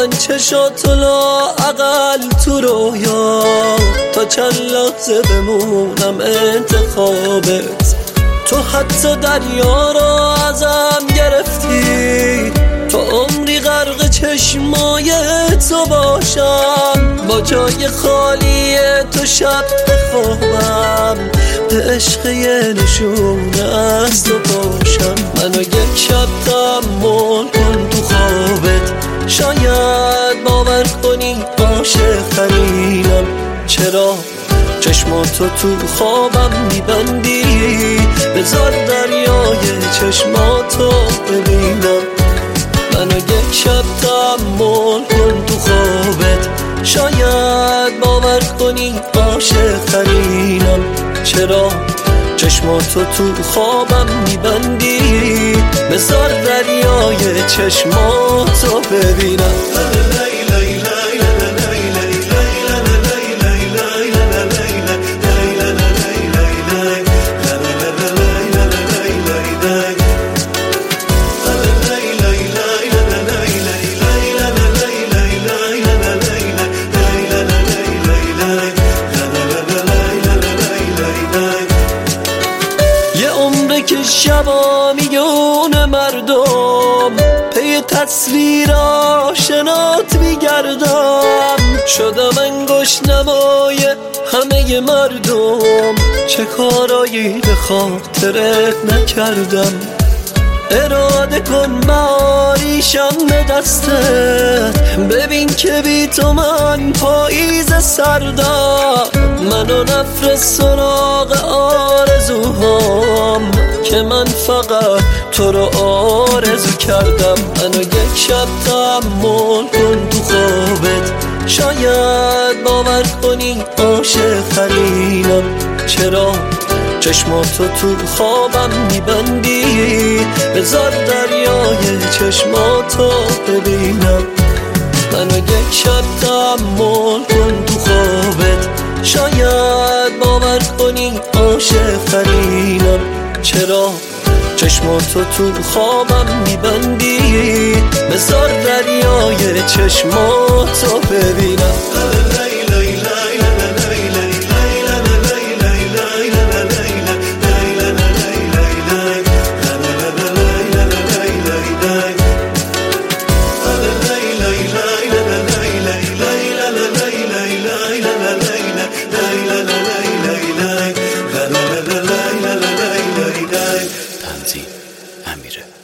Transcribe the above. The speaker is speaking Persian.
من چشاتو لااقل تو رویا، تا چند لحظه بمونم انتخابت. تو حتی دریا را ازم گرفتی، تو عمری غرق چشمای تو باشم. با جای خالی تو شب بخوابم، به عشق یه نشونه از تو باشم. منو یک شب تحمل کن تو خوابت، شاید باور کنی عاشق ترینم. چرا چشماتو تو خوابم میبندی؟ بذار دریای چشماتو ببینم. منو یک شب تحمل کن تو خوابت، شاید باور کنی عاشق ترینم. چرا چشماتو تو خوابم میبندی؟ بذار دریای چشماتو ببینم. که شبا میون مردم پی تصویر آشنات میگردم. شدم انگشت نمای همه مردم، چه کارایی به خاطرت نکردم. اراده کن بهاریشم به دستت، ببین که بی تو من پاییز سردم. منو نفرست سراغ آرزوهام، که من فقط تو رو آرزو کردم. منو یک شب تحمل کن تو خوابت، شاید باور کنی عاشق ترینم. چرا چشماتو تو خوابم میبندی؟ بذار دریای چشماتو ببینم. منو یک شب تحمل کن تو خوابت، شاید باور کنی عاشق ترینم. چرا چشماتو تو خوابم میبندی؟ بذار دریای چشماتو ببینم. تنظیم امیره.